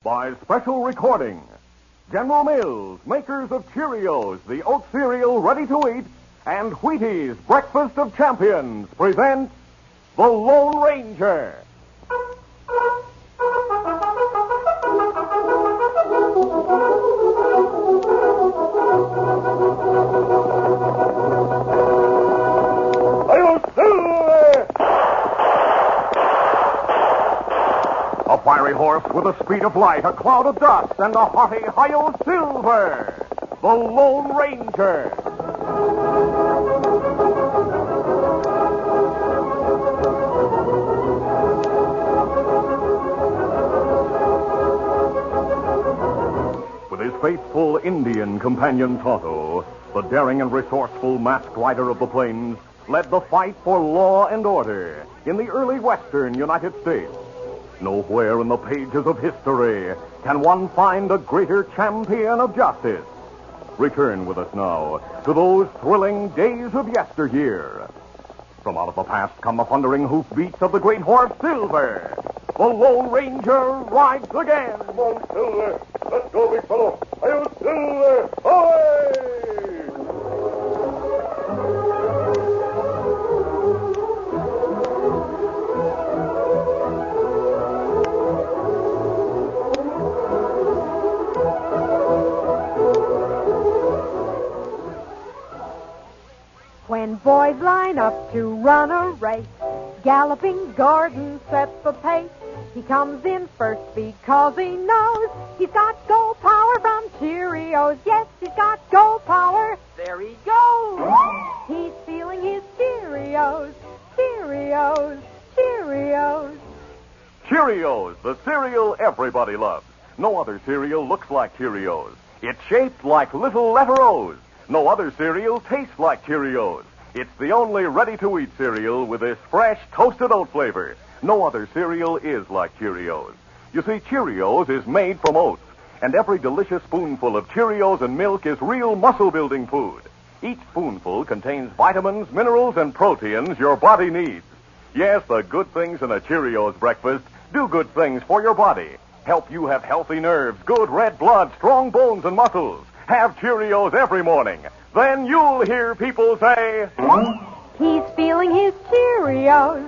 By special recording, General Mills, makers of Cheerios, the oat cereal ready to eat, and Wheaties, breakfast of champions, present The Lone Ranger. A fiery horse with the speed of light, a cloud of dust, and a hearty Hi-Yo Silver, the Lone Ranger. With his faithful Indian companion Tonto, the daring and resourceful masked rider of the plains led the fight for law and order in the early western United States. Nowhere in the pages of history can one find a greater champion of justice. Return with us now to those thrilling days of yesteryear. From out of the past come the thundering hoofbeats of the great horse Silver. The Lone Ranger rides again. Come on, Silver. Let's go, big fellow. Hi-Yo, Silver. Away! When boys line up to run a race, galloping Gordon sets the pace. He comes in first because he knows he's got gold power from Cheerios. Yes, he's got gold power. There he goes. He's feeling his Cheerios, Cheerios, Cheerios. Cheerios, the cereal everybody loves. No other cereal looks like Cheerios. It's shaped like little letter O's. No other cereal tastes like Cheerios. It's the only ready-to-eat cereal with this fresh, toasted oat flavor. No other cereal is like Cheerios. You see, Cheerios is made from oats, and every delicious spoonful of Cheerios and milk is real muscle-building food. Each spoonful contains vitamins, minerals, and proteins your body needs. Yes, the good things in a Cheerios breakfast do good things for your body. Help you have healthy nerves, good red blood, strong bones, and muscles. Have Cheerios every morning. Then you'll hear people say, he's feeling his Cheerios.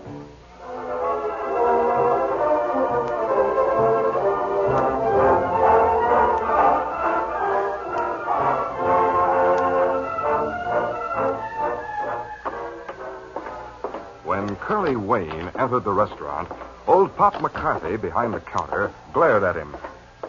When Curly Wayne entered the restaurant, old Pop McCarthy behind the counter glared at him.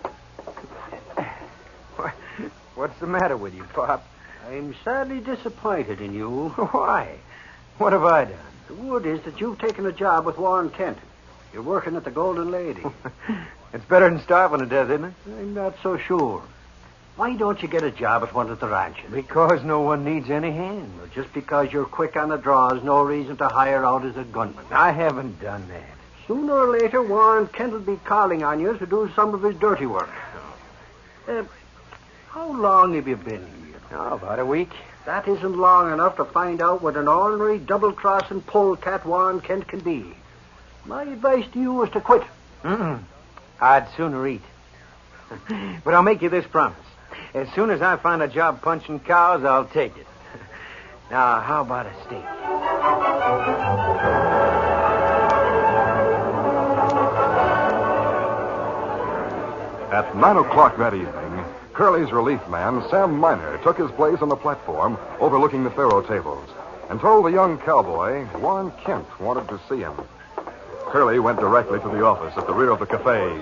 What's the matter with you, Pop? I'm sadly disappointed in you. Why? What have I done? The word is that you've taken a job with Warren Kent. You're working at the Golden Lady. It's better than starving to death, isn't it? I'm not so sure. Why don't you get a job at one of the ranches? Because no one needs any hand. Well, just because you're quick on the draw is no reason to hire out as a gunman. I haven't done that. Sooner or later, Warren Kent will be calling on you to do some of his dirty work. How long have you been here? Oh, about a week. That isn't long enough to find out what an ornery, double-crossing polecat Warren Kent can be. My advice to you is to quit. I'd sooner eat. But I'll make you this promise. As soon as I find a job punching cows, I'll take it. Now, how about a steak? At 9 o'clock that evening, Curly's relief man, Sam Miner, took his place on the platform overlooking the faro tables and told the young cowboy Warren Kent wanted to see him. Curly went directly to the office at the rear of the cafe.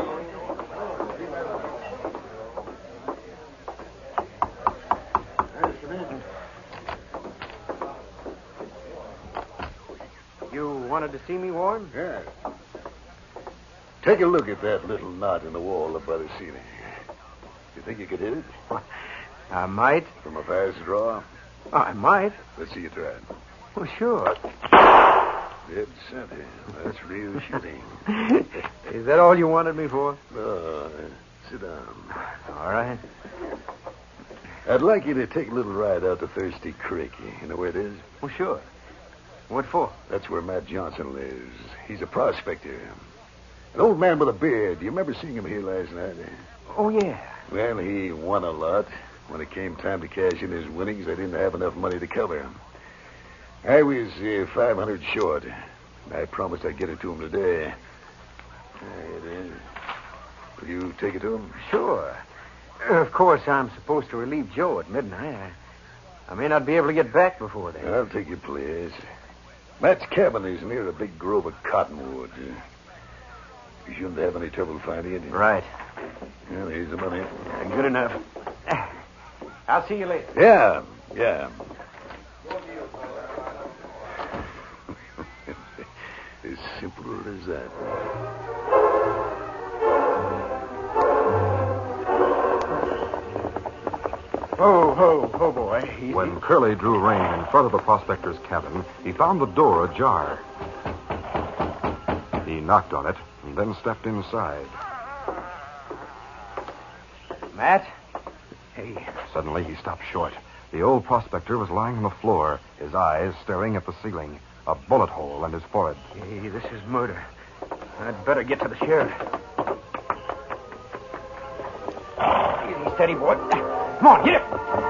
You wanted to see me, Warren? Yeah. Take a look at that little knot in the wall up by the ceiling. You think you could hit it? I might. From a fast draw? I might. Let's see you try it. Well, sure. Dead center. That's real shooting. Is that all you wanted me for? Sit down. All right. I'd like you to take a little ride out to Thirsty Creek. You know where it is? Well, sure. What for? That's where Matt Johnson lives. He's a prospector. An old man with a beard. Do you remember seeing him here last night? Oh, yeah. Well, he won a lot. When it came time to cash in his winnings, I didn't have enough money to cover him. I was $500 short. I promised I'd get it to him today. Will you take it to him? Sure. Of course, I'm supposed to relieve Joe at midnight. I may not be able to get back before then. I'll take your place. Matt's cabin is near a big grove of cottonwoods. You shouldn't have any trouble finding it. Right. Well, here's the money. Good enough. I'll see you later. Yeah. As simple as that. Ho, boy. When Curly drew rein in front of the prospector's cabin, he found the door ajar. He knocked on it and then stepped inside. Matt? Hey. Suddenly, he stopped short. The old prospector was lying on the floor, his eyes staring at the ceiling, a bullet hole in his forehead. Hey, this is murder. I'd better get to the sheriff. Easy, steady, boy. Come on, get it.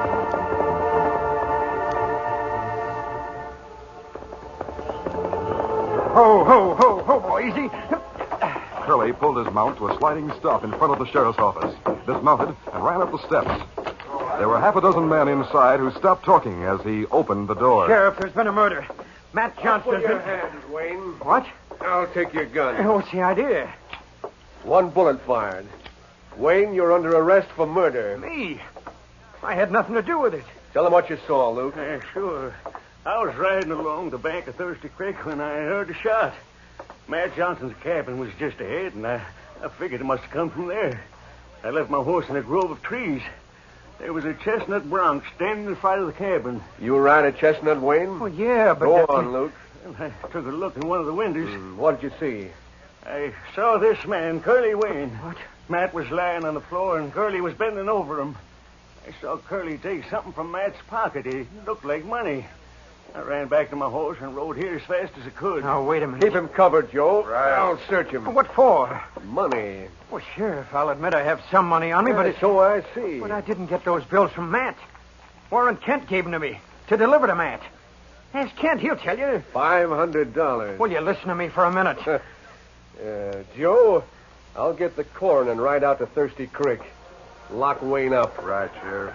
Ho, boy, easy. Curly pulled his mount to a sliding stop in front of the sheriff's office, dismounted, and ran up the steps. There were half a dozen men inside who stopped talking as he opened the door. Sheriff, there's been a murder. Matt Johnston. Put your hands, Wayne. What? I'll take your gun. What's the idea? One bullet fired. Wayne, you're under arrest for murder. Me? I had nothing to do with it. Tell him what you saw, Luke. Sure. I was riding along the bank of Thirsty Creek when I heard a shot. Matt Johnson's cabin was just ahead, and I figured it must have come from there. I left my horse in a grove of trees. There was a chestnut bronc standing in front of the cabin. You ride a chestnut, Wayne? Well, yeah, but... Go on, Luke. And I took a look in one of the windows. What did you see? I saw this man, Curly Wayne. What? Matt was lying on the floor, and Curly was bending over him. I saw Curly take something from Matt's pocket. It looked like money. I ran back to my horse and rode here as fast as I could. Now, wait a minute. Keep him covered, Joe. Right. I'll search him. What for? Money. Well, Sheriff, I'll admit I have some money on me, but it's... So I see. But I didn't get those bills from Matt. Warren Kent gave them to me to deliver to Matt. Ask Kent, he'll tell you. $500. Will you listen to me for a minute? Joe, I'll get the corn and ride out to Thirsty Creek. Lock Wayne up. Right, Sheriff.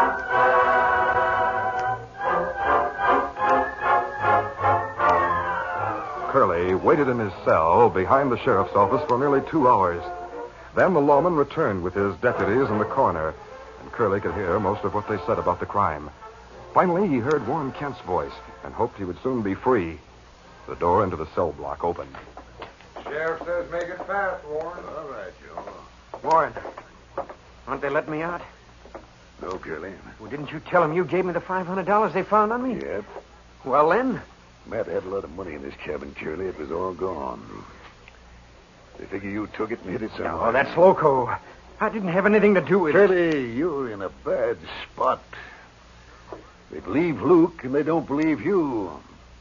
Curly waited in his cell behind the sheriff's office for nearly 2 hours. Then the lawman returned with his deputies in the coroner, and Curly could hear most of what they said about the crime. Finally, he heard Warren Kent's voice and hoped he would soon be free. The door into the cell block opened. Sheriff says make it fast, Warren. All right, Joe. Warren, aren't they letting me out? No, Curly. Well, didn't you tell them you gave me the $500 they found on me? Yep. Well, then... Matt had a lot of money in his cabin, Curly. It was all gone. They figure you took it and hid it somewhere. Oh, that's loco. I didn't have anything to do with it. Curly, you're in a bad spot. They believe Luke, and they don't believe you.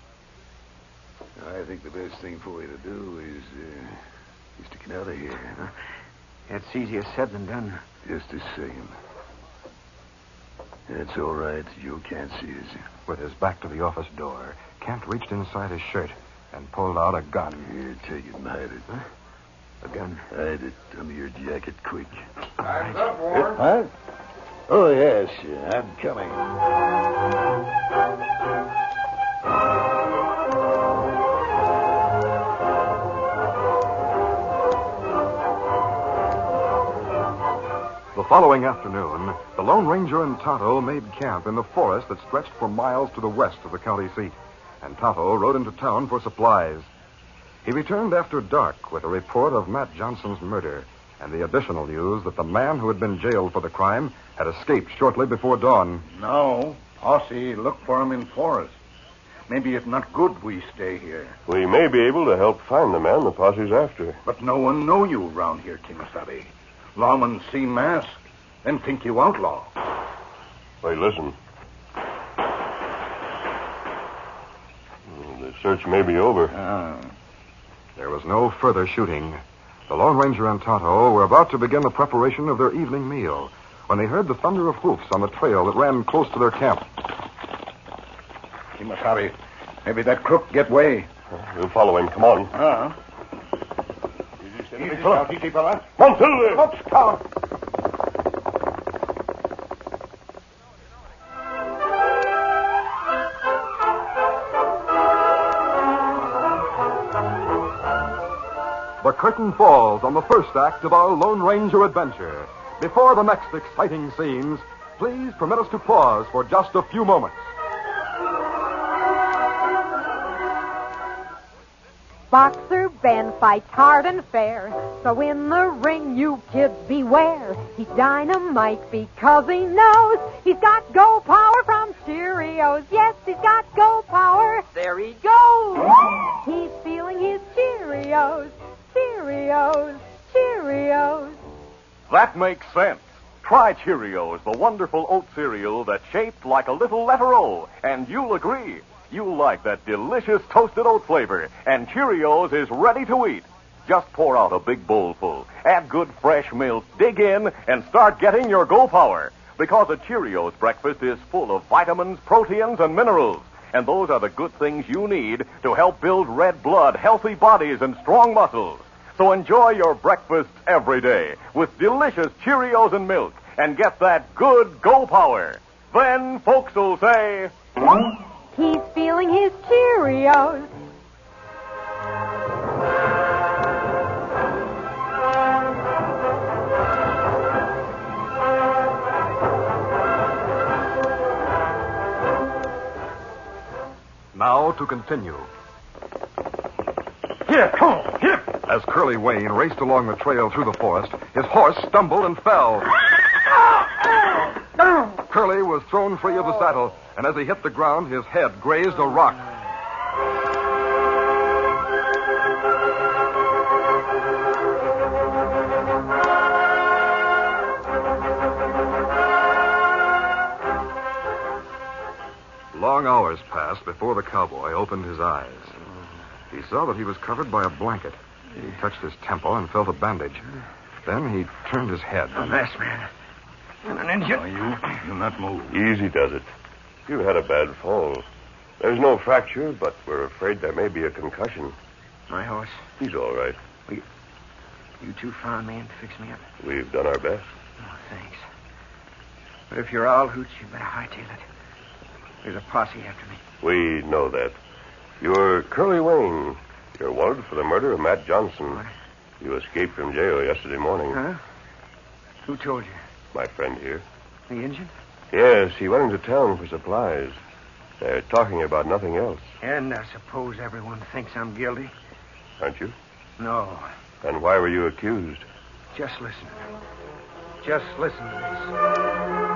I think the best thing for you to do is to get out of here. That's easier said than done. Just the same. That's all right. You can't see us. With his back to the office door, Kent reached inside his shirt and pulled out a gun. Here, take it and hide it. Huh? A gun? Hide it under your jacket, quick. Time's up, Warren. Huh? Oh, yes. I'm coming. The following afternoon, the Lone Ranger and Tonto made camp in the forest that stretched for miles to the west of the county seat, and Tonto rode into town for supplies. He returned after dark with a report of Matt Johnson's murder and the additional news that the man who had been jailed for the crime had escaped shortly before dawn. No. Posse look for him in forest. Maybe it's not good we stay here. We may be able to help find the man the posse's after. But no one know you around here, Kimasabi. Lawmen see mask, then think you outlaw. Wait, listen. The search may be over. There was no further shooting. The Lone Ranger and Tonto were about to begin the preparation of their evening meal when they heard the thunder of hoofs on the trail that ran close to their camp. Kimasabi, maybe that crook get way. We'll follow him. Come on. Easy, fella. Easy, fella. Come on, Silver. Let's count. The curtain falls on the first act of our Lone Ranger adventure. Before the next exciting scenes, please permit us to pause for just a few moments. Boxer Ben fights hard and fair, so in the ring you kids beware. He's dynamite because he knows he's got go power from Cheerios. Yes, he's got go power. There he goes. He's feeling his Cheerios. Cheerios, Cheerios. That makes sense. Try Cheerios, the wonderful oat cereal that's shaped like a little letter O, and you'll agree. You'll like that delicious toasted oat flavor, and Cheerios is ready to eat. Just pour out a big bowl full, add good fresh milk, dig in, and start getting your go power. Because a Cheerios breakfast is full of vitamins, proteins, and minerals. And those are the good things you need to help build red blood, healthy bodies, and strong muscles. So enjoy your breakfasts every day with delicious Cheerios and milk and get that good go power. Then folks will say, he's feeling his Cheerios. Now to continue. Here, come on, here. As Curly Wayne raced along the trail through the forest, his horse stumbled and fell. Curly was thrown free of the saddle, and as he hit the ground, his head grazed a rock. Long hours passed before the cowboy opened his eyes. He saw that he was covered by a blanket. He touched his temple and felt a bandage. Then he turned his head. A masked man. And an Indian. You not move. Easy does it. You had a bad fall. There's no fracture, but we're afraid there may be a concussion. My horse. He's all right. You two found me and fixed me up. We've done our best. Oh, thanks. But if you're all hooch, you better hightail it. There's a posse after me. We know that. You're Curly Wayne. You're wanted for the murder of Matt Johnson. What? You escaped from jail yesterday morning. Huh? Who told you? My friend here. The Indian? Yes, he went into town for supplies. They're talking about nothing else. And I suppose everyone thinks I'm guilty? Aren't you? No. And why were you accused? Just listen. Just listen to this.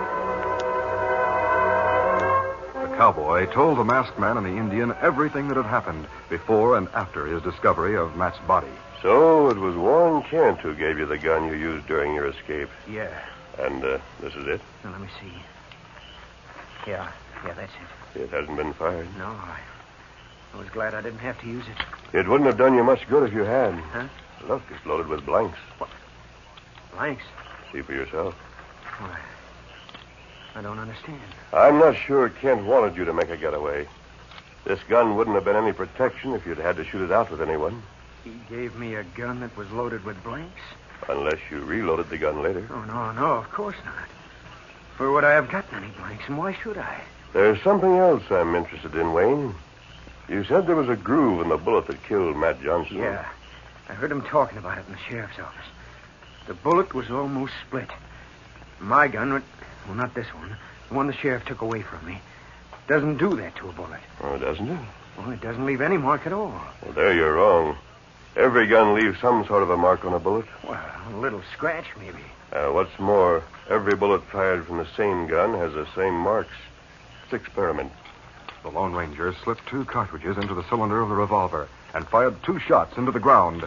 The cowboy told the masked man and the Indian everything that had happened before and after his discovery of Matt's body. So it was Warren Kent who gave you the gun you used during your escape. Yeah. And this is it? Now, let me see. Yeah, that's it. It hasn't been fired. No, I was glad I didn't have to use it. It wouldn't have done you much good if you had. Huh? Look, it's loaded with blanks. What? Blanks? See for yourself. Why, I don't understand. I'm not sure Kent wanted you to make a getaway. This gun wouldn't have been any protection if you'd had to shoot it out with anyone. He gave me a gun that was loaded with blanks? Unless you reloaded the gun later. Oh, no, of course not. For would I have gotten any blanks, and why should I? There's something else I'm interested in, Wayne. You said there was a groove in the bullet that killed Matt Johnson. Yeah. I heard him talking about it in the sheriff's office. The bullet was almost split. My gun, well, not this one, the one the sheriff took away from me, doesn't do that to a bullet. Oh, doesn't it? Well, it doesn't leave any mark at all. Well, there you're wrong. Every gun leaves some sort of a mark on a bullet. Well, a little scratch, maybe. What's more, every bullet fired from the same gun has the same marks. It's experiment. The Lone Ranger slipped 2 cartridges into the cylinder of the revolver and fired 2 shots into the ground.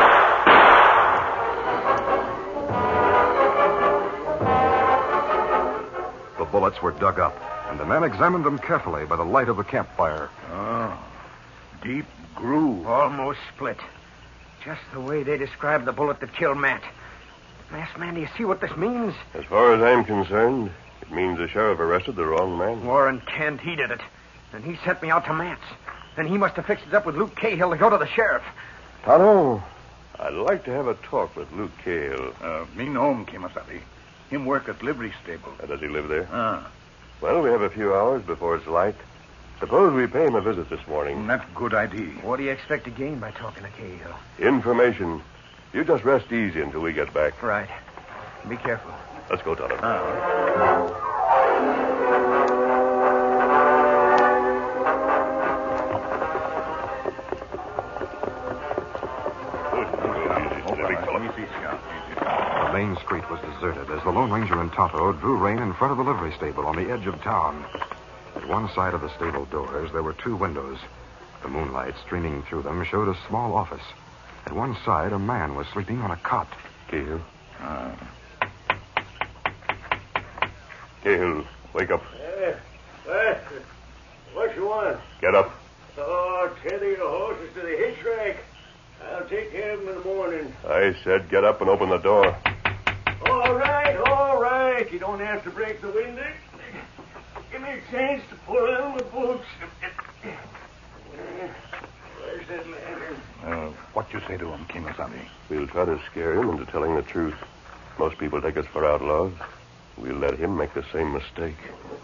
The bullets were dug up, and the men examined them carefully by the light of the campfire. Oh, deep groove. Almost split. Just the way they described the bullet that killed Matt. Masked man, do you see what this means? As far as I'm concerned, it means the sheriff arrested the wrong man. Warren Kent, he did it. And he sent me out to Matt's. And he must have fixed it up with Luke Cahill to go to the sheriff. Tonto, I'd like to have a talk with Luke Cahill. Me know him, Kemosabe. Him work at livery stable. Does he live there? Ah. Well, we have a few hours before it's light. Suppose we pay him a visit this morning. That's good idea. What do you expect to gain by talking to Cahill? Information. You just rest easy until we get back. Right. Be careful. Let's go, Tonto. The main street was deserted as the Lone Ranger and Tonto drew rein in front of the livery stable on the edge of town. At one side of the stable doors, there were two windows. The moonlight streaming through them showed a small office. At one side, a man was sleeping on a cot. Cahill. Cahill, wake up. What you want? Get up. Oh, tether your horses to the hitch rack. I'll take care of them in the morning. I said get up and open the door. All right. You don't have to break the window. Give me a chance to pull on my boots. Where's that lantern? What you say to him, Kemosabe? We'll try to scare him into telling the truth. Most people take us for outlaws. We'll let him make the same mistake.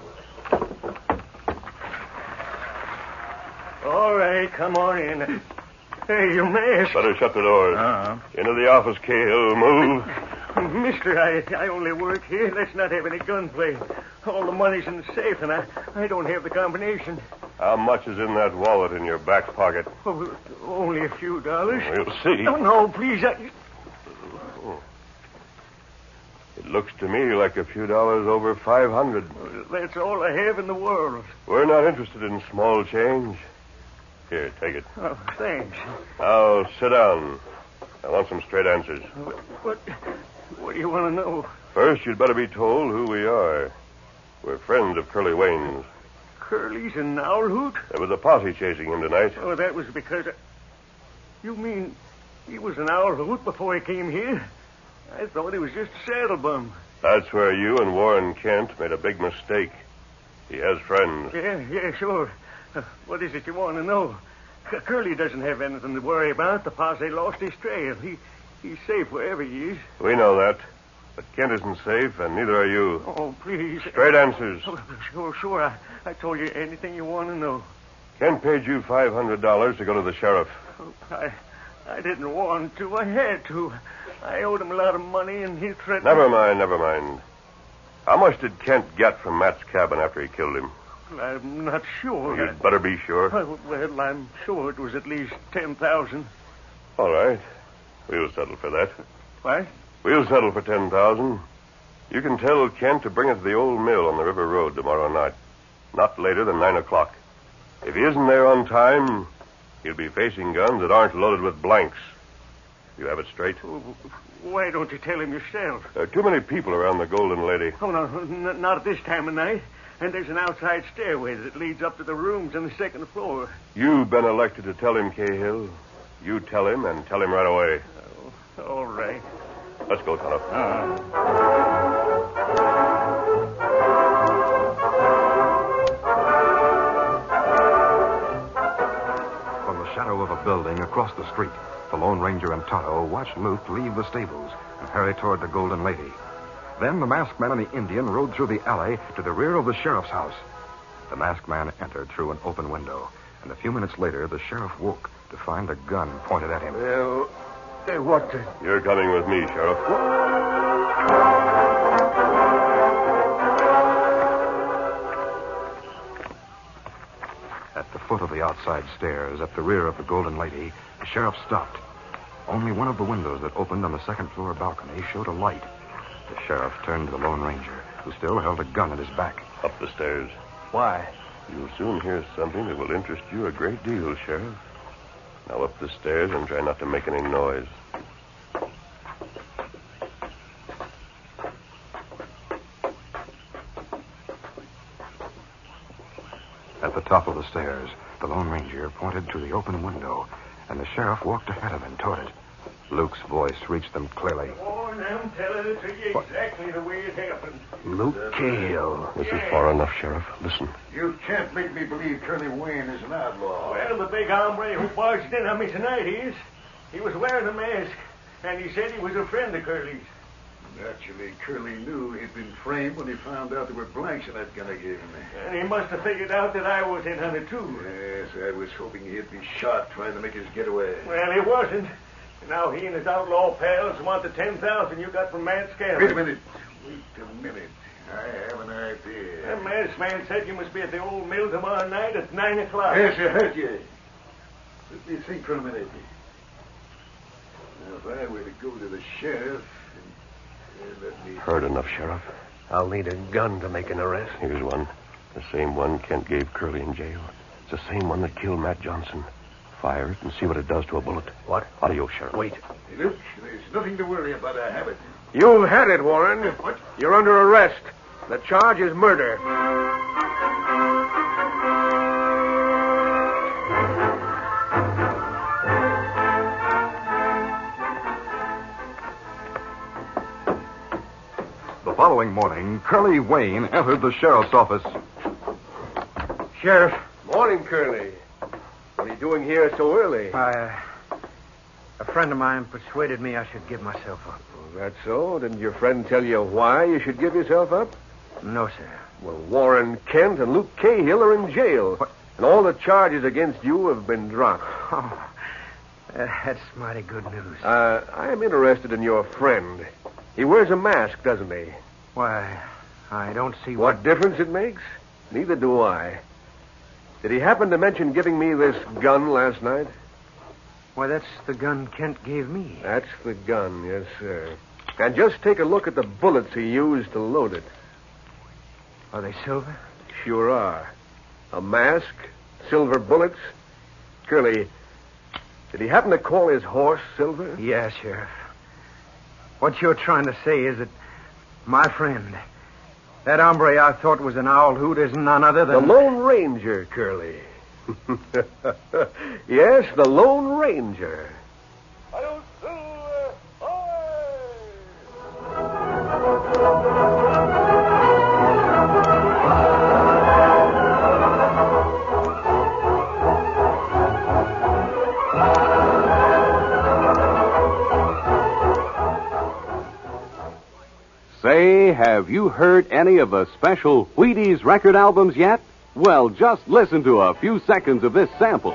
All right, come on in. Hey, you masked. Better shut the doors. Into the office, Cahill. Move. Mister, I only work here. Let's not have any gunplay. All the money's in the safe, and I don't have the combination. How much is in that wallet in your back pocket? Oh, only a few dollars. We'll see. No, please. It looks to me like a few dollars over 500. That's all I have in the world. We're not interested in small change. Here, take it. Oh, thanks. Now, sit down. I want some straight answers. What do you want to know? First, you'd better be told who we are. We're friends of Curly Wayne's. Curly's an owl hoot? There was a posse chasing him tonight. Oh, that was because... You mean he was an owl hoot before he came here? I thought he was just a saddle bum. That's where you and Warren Kent made a big mistake. He has friends. Yeah, sure. What is it you want to know? Curly doesn't have anything to worry about. The posse lost his trail. He's safe wherever he is. We know that. But Kent isn't safe, and neither are you. Oh, please. Straight answers. Oh, sure. I told you anything you want to know. Kent paid you $500 to go to the sheriff. Oh, I didn't want to. I had to. I owed him a lot of money, and he threatened... Never mind. How much did Kent get from Matt's cabin after he killed him? I'm not sure. You'd better be sure. Well, I'm sure it was at least $10,000. All right. We'll settle for that. What? We'll settle for $10,000. You can tell Kent to bring it to the old mill on the river road tomorrow night. Not later than 9 o'clock. If he isn't there on time, he'll be facing guns that aren't loaded with blanks. You have it straight? Why don't you tell him yourself? There are too many people around the Golden Lady. Oh, no, not at this time of night. And there's an outside stairway that leads up to the rooms on the second floor. You've been elected to tell him, Cahill. You tell him, and tell him right away. Oh, all right. Let's go, Tonto. From the shadow of a building across the street, the Lone Ranger and Tonto watched Luke leave the stables and hurry toward the Golden Lady. Then the masked man and the Indian rode through the alley to the rear of the sheriff's house. The masked man entered through an open window, and a few minutes later, the sheriff woke to find a gun pointed at him. What the... You're coming with me, Sheriff. At the foot of the outside stairs, at the rear of the Golden Lady, the sheriff stopped. Only one of the windows that opened on the second-floor balcony showed a light. The sheriff turned to the Lone Ranger, who still held a gun at his back. Up the stairs. Why? You'll soon hear something that will interest you a great deal, Sheriff. Now up the stairs and try not to make any noise. At the top of the stairs, the Lone Ranger pointed to the open window, and the sheriff walked ahead of him toward it. Luke's voice reached them clearly. Oh, now I'm telling it to you exactly the way it happened. Luke Cahill. This is far enough, Sheriff. Listen. You can't make me believe Curly Wayne is an outlaw. Well, the big hombre who barged in on me tonight is. He was wearing a mask, and he said he was a friend of Curly's. Naturally, Curly knew he'd been framed when he found out there were blanks in that gun I gave him. And he must have figured out that I was in on it, too. Yes, I was hoping he'd be shot trying to make his getaway. Well, he wasn't. Now he and his outlaw pals want the $10,000 you got from Matt Scanlon. Wait a minute. I have an idea. That masked man said you must be at the old mill tomorrow night at 9 o'clock. Yes, I heard you. Let me think for a minute. Now, if I were to go to the sheriff and let me... Heard enough, Sheriff. I'll need a gun to make an arrest. Here's one. The same one Kent gave Curly in jail. It's the same one that killed Matt Johnson. Fire it and see what it does to a bullet. What? Adios, Sheriff. Wait. Hey, Luke, there's nothing to worry about. I have it. You've had it, Warren. What? You're under arrest. The charge is murder. The following morning, Curly Wayne entered the sheriff's office. Sheriff. Morning, Curly. What are you doing here so early? A friend of mine persuaded me I should give myself up. Oh, that's so? Didn't your friend tell you why you should give yourself up? No, sir. Well, Warren Kent and Luke Cahill are in jail. What? And all the charges against you have been dropped. Oh, that's mighty good news. I am interested in your friend. He wears a mask, doesn't he? Why, I don't see What difference it makes? Neither do I. Did he happen to mention giving me this gun last night? Why, that's the gun Kent gave me. That's the gun, yes, sir. And just take a look at the bullets he used to load it. Are they silver? Sure are. A mask, silver bullets. Curly, did he happen to call his horse Silver? Yeah, Sheriff. What you're trying to say is that my friend, that hombre I thought was an owl hoot, is none other than... The Lone Ranger, Curly. Yes, the Lone Ranger. Say, have you heard any of the special Wheaties record albums yet? Well, just listen to a few seconds of this sample.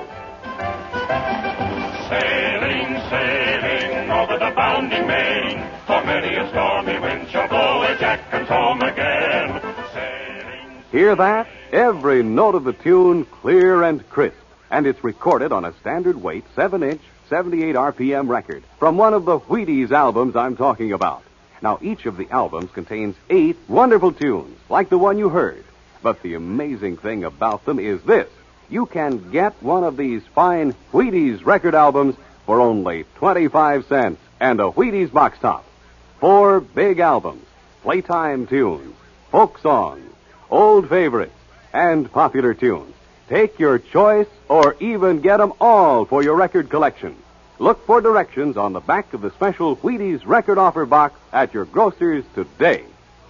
Sailing, sailing over the bounding main, for many a stormy wind shall blow as Jack comes home again. Sailing. Hear that? Every note of the tune clear and crisp, and it's recorded on a standard weight 7-inch, 78 RPM record from one of the Wheaties albums I'm talking about. Now, each of the albums contains 8 wonderful tunes, like the one you heard. But the amazing thing about them is this. You can get one of these fine Wheaties record albums for only 25 cents and a Wheaties box top. 4 big albums, playtime tunes, folk songs, old favorites, and popular tunes. Take your choice or even get them all for your record collection. Look for directions on the back of the special Wheaties record offer box at your grocer's today.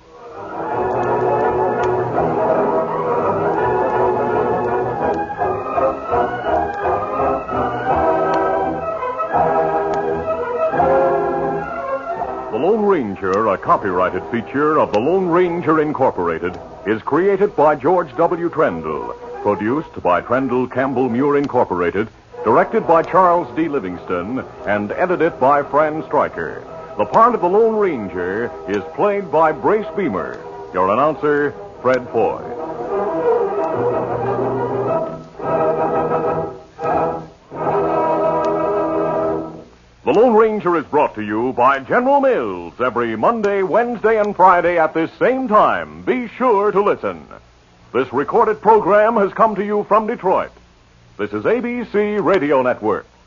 The Lone Ranger, a copyrighted feature of the Lone Ranger Incorporated, is created by George W. Trendle, produced by Trendle Campbell Muir Incorporated, directed by Charles D. Livingston, and edited by Fran Stryker. The part of the Lone Ranger is played by Brace Beamer. Your announcer, Fred Foy. The Lone Ranger is brought to you by General Mills every Monday, Wednesday, and Friday at this same time. Be sure to listen. This recorded program has come to you from Detroit. This is ABC Radio Network.